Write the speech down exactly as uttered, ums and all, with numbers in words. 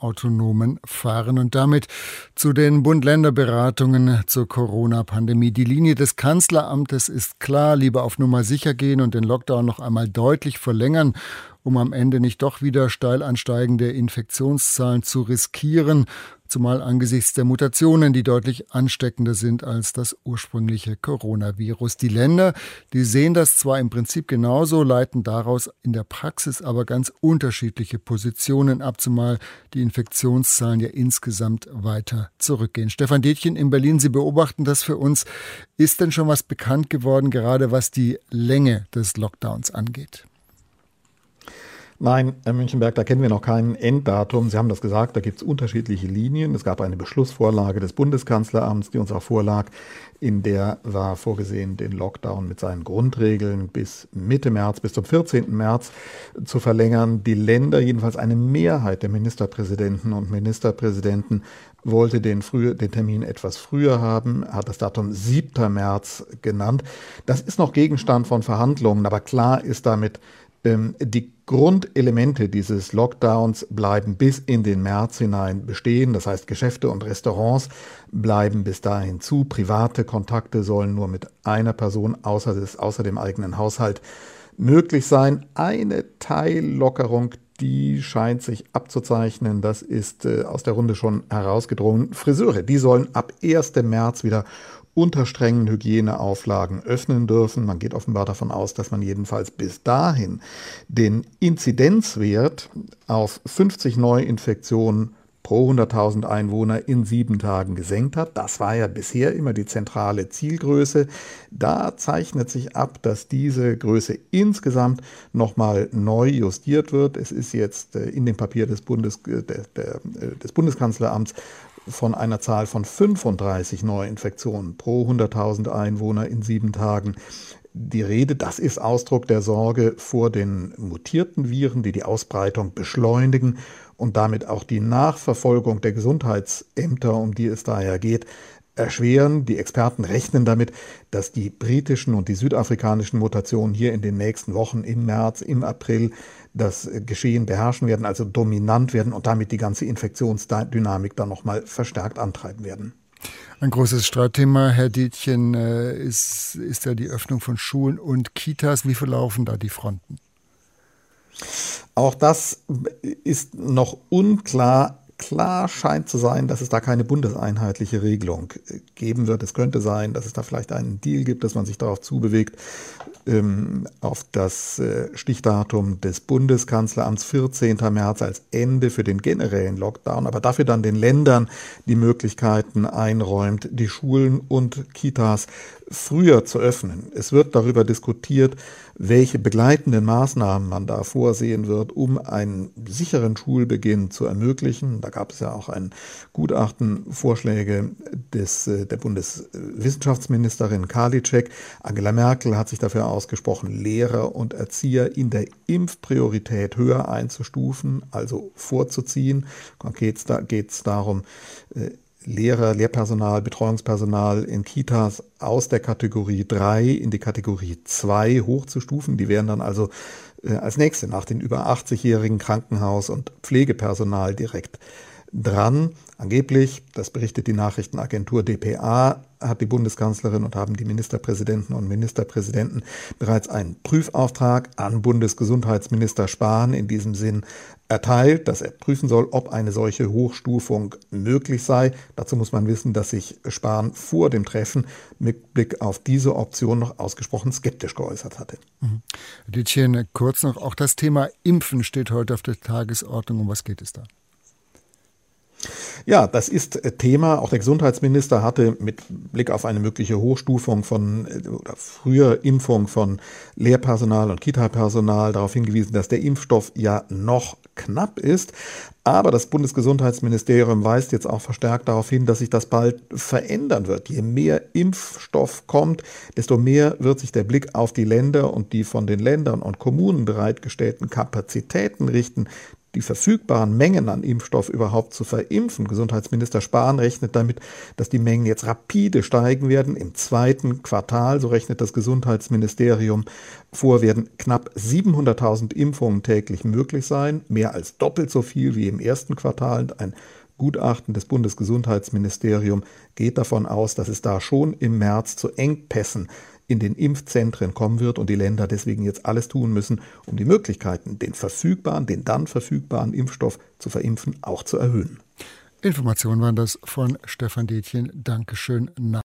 autonomen Fahren. Und damit zu den Bund-Länder-Beratungen zur Corona-Pandemie. Die Linie des Kanzleramtes ist klar: lieber auf Nummer sicher gehen und den Lockdown noch einmal deutlich verlängern, um am Ende nicht doch wieder steil ansteigende Infektionszahlen zu riskieren, zumal angesichts der Mutationen, die deutlich ansteckender sind als das ursprüngliche Coronavirus. Die Länder, die sehen das zwar im Prinzip genauso, leiten daraus in der Praxis aber ganz unterschiedliche Positionen ab, zumal die Infektionszahlen ja insgesamt weiter zurückgehen. Stefan Detjen in Berlin, Sie beobachten das für uns. Ist denn schon was bekannt geworden, gerade was die Länge des Lockdowns angeht? Nein, Herr Münchenberg, da kennen wir noch kein Enddatum. Sie haben das gesagt, da gibt es unterschiedliche Linien. Es gab eine Beschlussvorlage des Bundeskanzleramts, die uns auch vorlag. In der war vorgesehen, den Lockdown mit seinen Grundregeln bis Mitte März, bis zum vierzehnten März zu verlängern. Die Länder, jedenfalls eine Mehrheit der Ministerpräsidenten und Ministerpräsidenten, wollte den, früh, den Termin etwas früher haben, hat das Datum siebter März genannt. Das ist noch Gegenstand von Verhandlungen, aber klar ist damit, die Grundelemente dieses Lockdowns bleiben bis in den März hinein bestehen. Das heißt, Geschäfte und Restaurants bleiben bis dahin zu. Private Kontakte sollen nur mit einer Person außer, des, außer dem eigenen Haushalt möglich sein. Eine Teillockerung, die scheint sich abzuzeichnen. Das ist äh, aus der Runde schon herausgedrungen. Friseure, die sollen ab ersten März wieder unter strengen Hygieneauflagen öffnen dürfen. Man geht offenbar davon aus, dass man jedenfalls bis dahin den Inzidenzwert auf fünfzig Neuinfektionen pro hunderttausend Einwohner in sieben Tagen gesenkt hat. Das war ja bisher immer die zentrale Zielgröße. Da zeichnet sich ab, dass diese Größe insgesamt nochmal neu justiert wird. Es ist jetzt in dem Papier des, Bundes, der, der, des Bundeskanzleramts von einer Zahl von fünfunddreißig Neuinfektionen pro hunderttausend Einwohner in sieben Tagen die Rede. Das ist Ausdruck der Sorge vor den mutierten Viren, die die Ausbreitung beschleunigen und damit auch die Nachverfolgung der Gesundheitsämter, um die es daher geht, erschweren. Die Experten rechnen damit, dass die britischen und die südafrikanischen Mutationen hier in den nächsten Wochen, im März, im April, das Geschehen beherrschen werden, also dominant werden und damit die ganze Infektionsdynamik dann nochmal verstärkt antreiben werden. Ein großes Streitthema, Herr Detjen, ist, ist ja die Öffnung von Schulen und Kitas. Wie verlaufen da die Fronten? Auch das ist noch unklar. Klar scheint zu sein, dass es da keine bundeseinheitliche Regelung geben wird. Es könnte sein, dass es da vielleicht einen Deal gibt, dass man sich darauf zubewegt, ähm, auf das äh, Stichdatum des Bundeskanzleramts vierzehnten März als Ende für den generellen Lockdown, aber dafür dann den Ländern die Möglichkeiten einräumt, die Schulen und Kitas früher zu öffnen. Es wird darüber diskutiert, welche begleitenden Maßnahmen man da vorsehen wird, um einen sicheren Schulbeginn zu ermöglichen. Da gab es ja auch ein Gutachten, Vorschläge des, der Bundeswissenschaftsministerin Karliczek. Angela Merkel hat sich dafür ausgesprochen, Lehrer und Erzieher in der Impfpriorität höher einzustufen, also vorzuziehen. Konkret geht es darum, Lehrer, Lehrpersonal, Betreuungspersonal in Kitas aus der Kategorie drei in die Kategorie zwei hochzustufen. Die wären dann also äh, als nächste nach den über achtzigjährigen Krankenhaus- und Pflegepersonal direkt dran. Angeblich, das berichtet die Nachrichtenagentur D P A, hat die Bundeskanzlerin und haben die Ministerpräsidenten und Ministerpräsidenten bereits einen Prüfauftrag an Bundesgesundheitsminister Spahn in diesem Sinn erteilt, dass er prüfen soll, ob eine solche Hochstufung möglich sei. Dazu muss man wissen, dass sich Spahn vor dem Treffen mit Blick auf diese Option noch ausgesprochen skeptisch geäußert hatte. Mhm. Detjen, kurz noch, auch das Thema Impfen steht heute auf der Tagesordnung. Um was geht es da? Ja, das ist Thema. Auch der Gesundheitsminister hatte mit Blick auf eine mögliche Hochstufung von oder früher Impfung von Lehrpersonal und Kita-Personal darauf hingewiesen, dass der Impfstoff ja noch knapp ist. Aber das Bundesgesundheitsministerium weist jetzt auch verstärkt darauf hin, dass sich das bald verändern wird. Je mehr Impfstoff kommt, desto mehr wird sich der Blick auf die Länder und die von den Ländern und Kommunen bereitgestellten Kapazitäten richten. die verfügbaren Mengen an Impfstoff überhaupt zu verimpfen. Gesundheitsminister Spahn rechnet damit, dass die Mengen jetzt rapide steigen werden. Im zweiten Quartal, so rechnet das Gesundheitsministerium vor, werden knapp siebenhunderttausend Impfungen täglich möglich sein, mehr als doppelt so viel wie im ersten Quartal. Ein Gutachten des Bundesgesundheitsministeriums geht davon aus, dass es da schon im März zu Engpässen in den Impfzentren kommen wird und die Länder deswegen jetzt alles tun müssen, um die Möglichkeiten, den verfügbaren, den dann verfügbaren Impfstoff zu verimpfen, auch zu erhöhen. Informationen waren das von Stefan Detjen. Dankeschön.